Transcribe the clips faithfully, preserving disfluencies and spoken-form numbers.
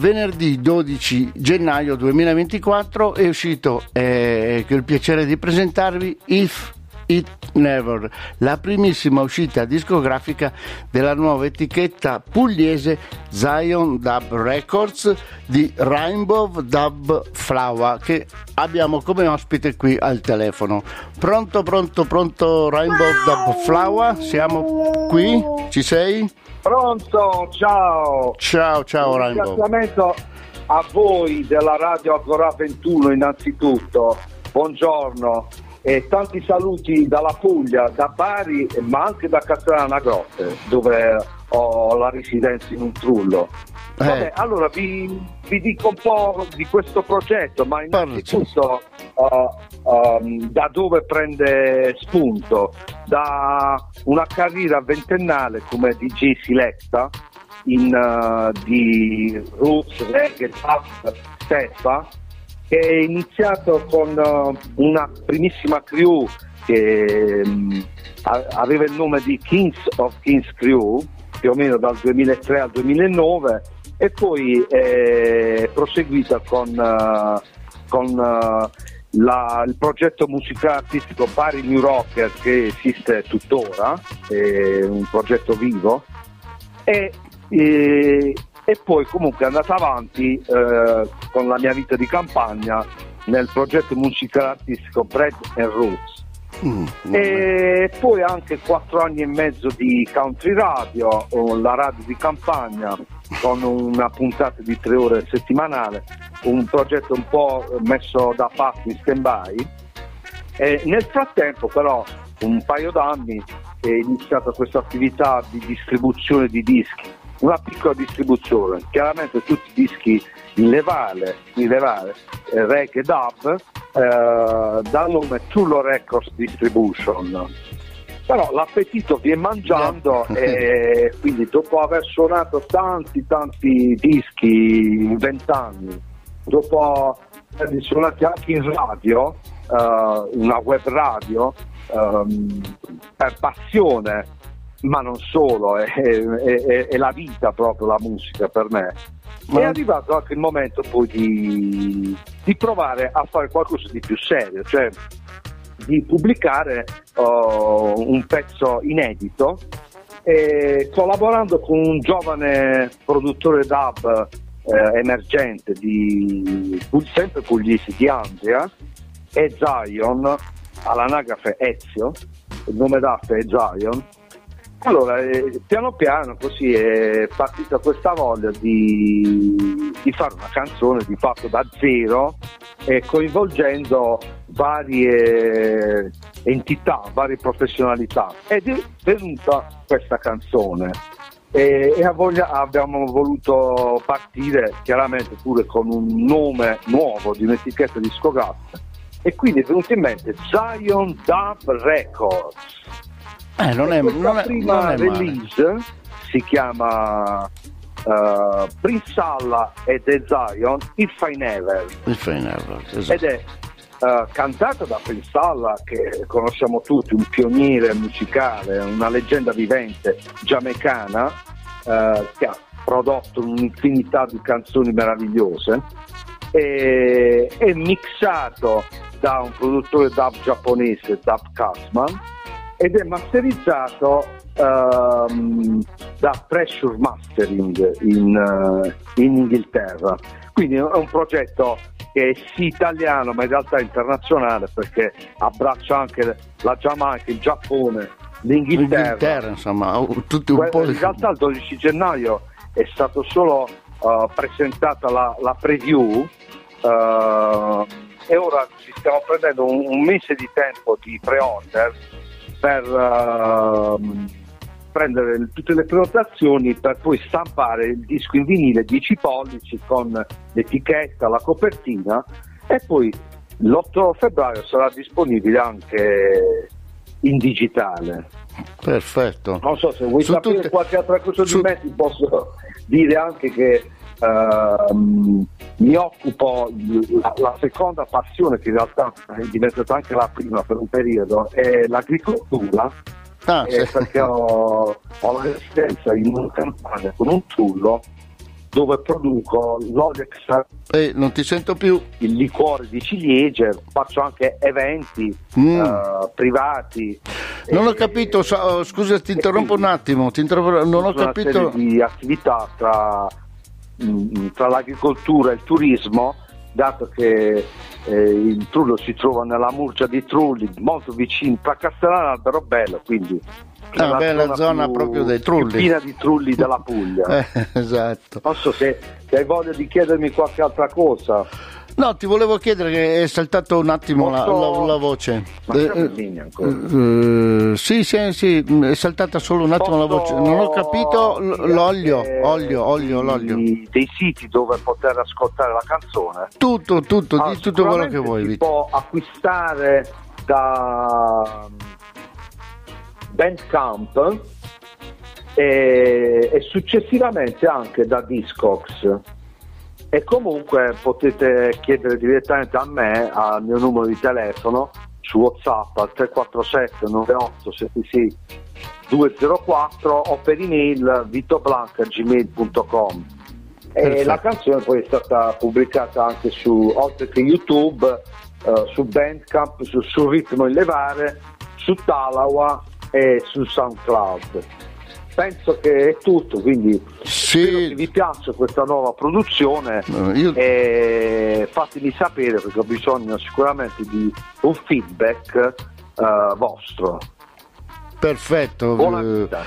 venerdì dodici gennaio duemilaventiquattro è uscito, eh, che ho il piacere di presentarvi, If It Never, la primissima uscita discografica della nuova etichetta pugliese Zion Dub Records di Rainbow Dub Flower, che abbiamo come ospite qui al telefono. Pronto, pronto, pronto Rainbow Dub Flower? Siamo qui? Ci sei? Pronto, ciao. Ciao, ciao Un Rainbow. ringraziamento a voi della Radio Agora ventuno innanzitutto. Buongiorno. E tanti saluti dalla Puglia, da Bari, ma anche da Castellana Grotte, dove ho la residenza in un trullo. Eh. Vabbè, allora vi, vi dico un po' di questo progetto, ma innanzitutto uh, um, da dove prende spunto? Da una carriera ventennale come D J Selecta in, uh, di roots, reggae, pop, steppa, che è iniziato con uh, una primissima crew che um, a- aveva il nome di Kings of Kings Crew, più o meno dal duemilatré al duemilanove, e poi è proseguita con, uh, con uh, la, il progetto musicale artistico Bari New Rocker, che esiste tuttora, è un progetto vivo, e e, e poi comunque è andata avanti eh, con la mia vita di campagna nel progetto musicale artistico Bread and Roots. Mm, e poi anche quattro anni e mezzo di country radio, la radio di campagna, con una puntata di tre ore settimanale, un progetto un po' messo da parte in stand-by. E nel frattempo però, un paio d'anni, è iniziata questa attività di distribuzione di dischi, una piccola distribuzione, chiaramente tutti dischi in levale, in levale eh, reggae dub, eh, dal nome Tullo Records Distribution. Però l'appetito viene mangiando e quindi dopo aver suonato tanti tanti dischi in vent'anni, dopo averli suonati anche in radio, eh, una web radio, ehm, per passione, ma non solo, è, è, è la vita proprio la musica per me. Ma è arrivato anche il momento poi di, di provare a fare qualcosa di più serio, cioè di pubblicare uh, un pezzo inedito, e collaborando con un giovane produttore dub eh, emergente di sempre pugliese, di Andria, e Zion, all'anagrafe Ezio, il nome d'arte è Zion. Allora, eh, piano piano così è partita questa voglia di, di fare una canzone di fatto da zero, e coinvolgendo varie entità, varie professionalità, ed è venuta questa canzone. E, e a voglia, abbiamo voluto partire chiaramente pure con un nome nuovo di un'etichetta discografica, e quindi è venuto in mente Zion Dub Records. Eh, non è, non è, prima non è release male. Si chiama uh, Prince Allah e The Zion If I Never, If I Never, esatto. ed è uh, cantata da Prince Allah, che conosciamo tutti, un pioniere musicale, una leggenda vivente giamaicana, uh, che ha prodotto un'infinità di canzoni meravigliose, e è mixato da un produttore dub giapponese, Dub Kasman, ed è masterizzato um, da Pressure Mastering in, uh, in Inghilterra. Quindi è un progetto che è sì italiano, ma in realtà internazionale, perché abbraccia anche la Giamaica, il Giappone, l'Inghilterra. L'Inghilterra, insomma, tutti un po' In realtà il dodici gennaio è stato solo uh, presentata la, la preview, uh, e ora ci stiamo prendendo un, un mese di tempo di pre-order per uh, prendere tutte le prenotazioni, per poi stampare il disco in vinile dieci pollici con l'etichetta, la copertina, e poi l'otto febbraio sarà disponibile anche in digitale. Perfetto. Non so se vuoi Su sapere tutte... qualche altra cosa Su... di me, ti posso dire anche che uh, mi occupo, la, la seconda passione, che in realtà è diventata anche la prima per un periodo, è l'agricoltura. Ah, eh, sì. Perché ho, ho la residenza in una campagna con un trullo, dove produco l'olio extra. Eh, non ti sento più. Il liquore di ciliegie, faccio anche eventi mm. uh, privati. Non ho capito, so, scusa ti interrompo un attimo, ti interrompo, non ho capito. Una serie di attività tra, tra l'agricoltura e il turismo, dato che eh, il Trullo si trova nella Murgia di Trulli, molto vicino tra Castellano e Alberobello, quindi una bella zona, zona proprio dei Trulli, piena di Trulli della Puglia. eh, esatto. Non so se, se hai voglia di chiedermi qualche altra cosa. No, ti volevo chiedere, che è saltato un attimo la, la, la voce. Ma eh, in ancora? Uh, sì, sì, sì, è saltata solo un attimo Posso la voce. Non ho capito l'olio, olio, olio, l'olio. Dei siti dove poter ascoltare la canzone. Tutto, tutto, ah, di tutto quello che vuoi. Si può acquistare da Bandcamp e, e successivamente anche da Discogs. E comunque potete chiedere direttamente a me, al mio numero di telefono, su WhatsApp al tre quattro sette nove otto sette sei due zero quattro o per email vitoblanca punto gmail punto com. E la canzone poi è stata pubblicata anche su, oltre che YouTube, uh, su Bandcamp, su, su Ritmo in Levare, su Talawa e su SoundCloud. Penso che è tutto, quindi sì. Spero che vi piaccia questa nuova produzione. No, io... e fatemi sapere, perché ho bisogno sicuramente di un feedback uh, vostro. Perfetto. Buona vita.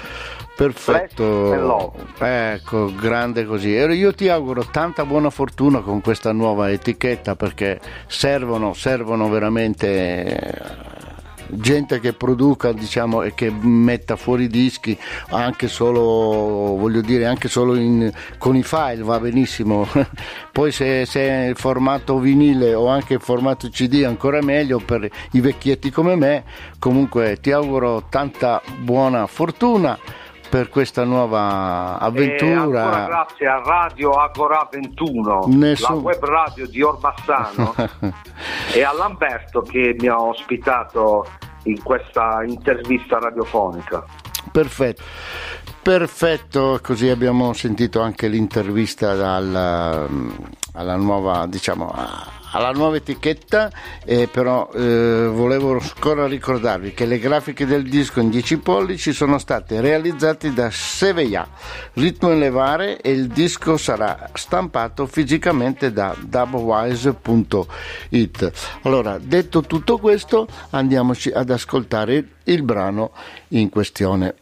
Perfetto, ecco, grande così. Io ti auguro tanta buona fortuna con questa nuova etichetta, perché servono, servono veramente gente che produca, diciamo, e che metta fuori dischi, anche solo, voglio dire, anche solo in, con i file va benissimo. Poi se, se è il formato vinile o anche il formato C D ancora meglio per i vecchietti come me. Comunque ti auguro tanta buona fortuna per questa nuova avventura. E ancora grazie a Radio Agora ventuno, Nessun... la web radio di Orbassano e a Lamberto che mi ha ospitato in questa intervista radiofonica. Perfetto. Perfetto, così abbiamo sentito anche l'intervista dal, alla nuova, diciamo, alla nuova etichetta, eh, però eh, volevo ancora ricordarvi che le grafiche del disco in dieci pollici sono state realizzate da Seveia, Ritmo in Levare, e il disco sarà stampato fisicamente da dubwise punto it. Allora, detto tutto questo, andiamoci ad ascoltare il brano in questione.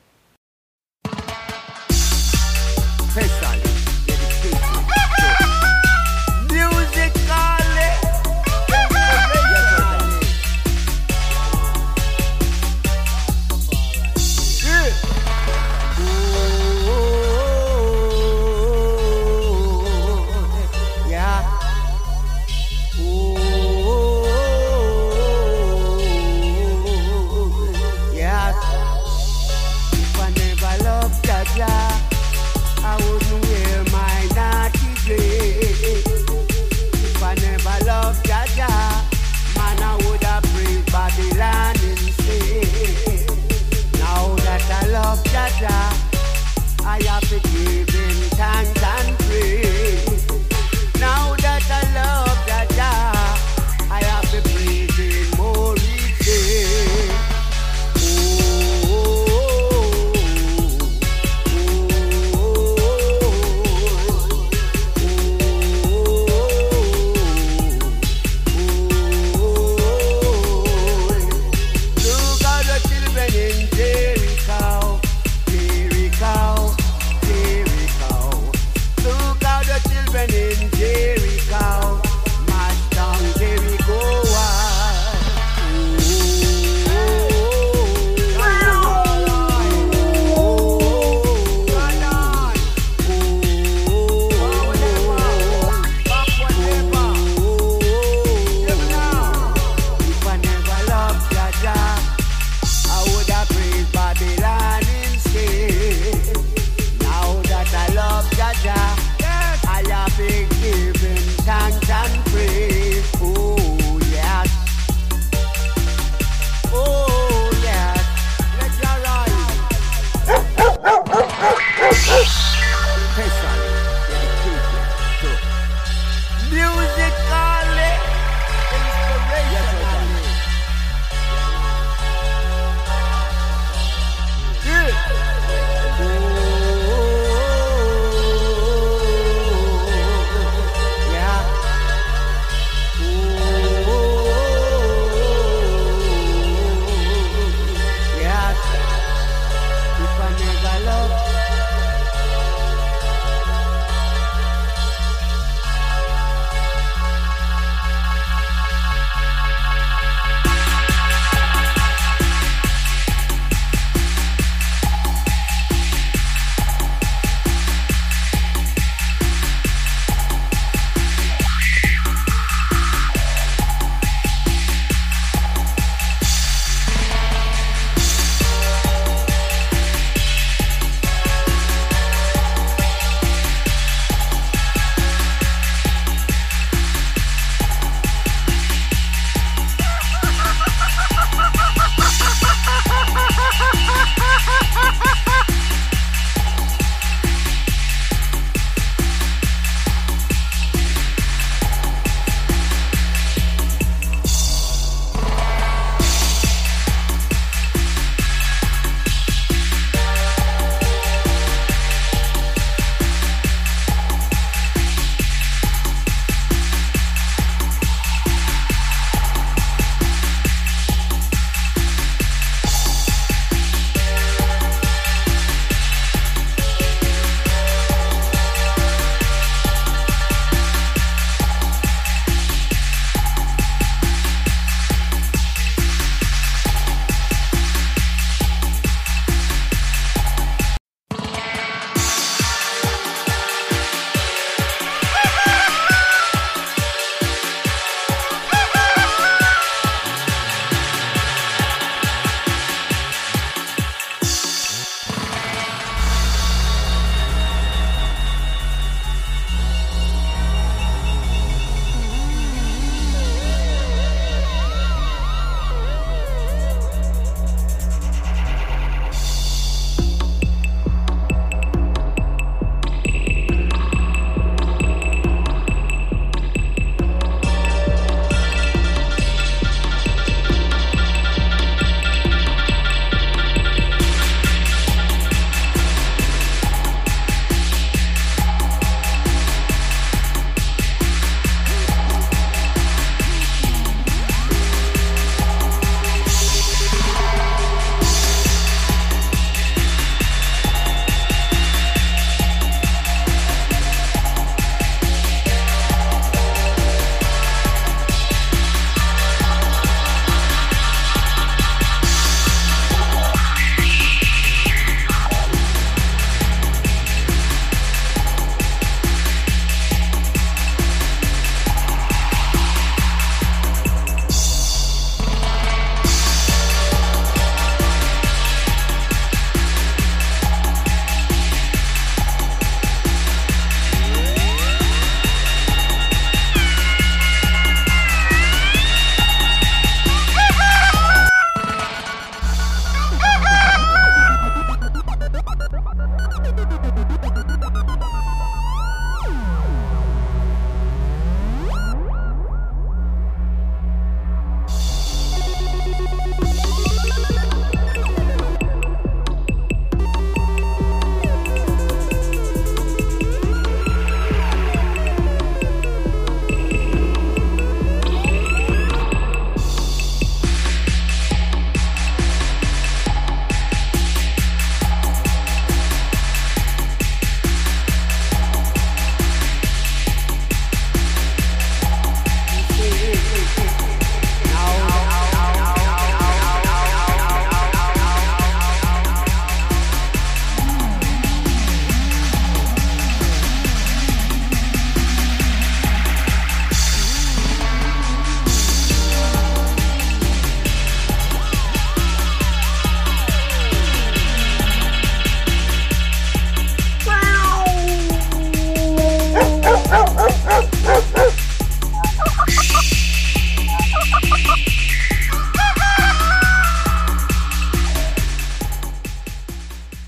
I have to give